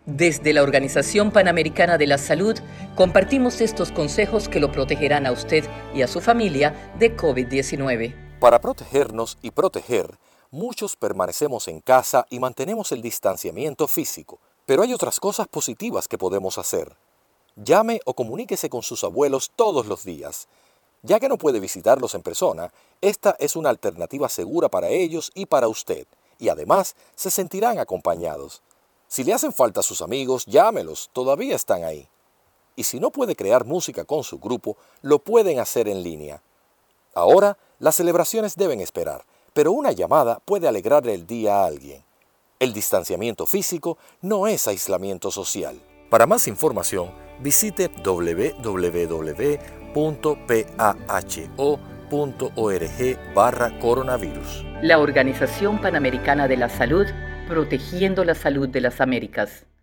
Desde la Organización Panamericana de la Salud, compartimos estos consejos que lo protegerán a usted y a su familia de COVID-19. Para protegernos y proteger, muchos permanecemos en casa y mantenemos el distanciamiento físico. Pero hay otras cosas positivas que podemos hacer. Llame o comuníquese con sus abuelos todos los días. Ya que no puede visitarlos en persona, esta es una alternativa segura para ellos y para usted, y además se sentirán acompañados. Si le hacen falta a sus amigos, llámelos, todavía están ahí. Y si no puede crear música con su grupo, lo pueden hacer en línea. Ahora, las celebraciones deben esperar, pero una llamada puede alegrarle el día a alguien. El distanciamiento físico no es aislamiento social. Para más información, visite www.paho.org/coronavirus. La Organización Panamericana de la Salud, protegiendo la salud de las Américas.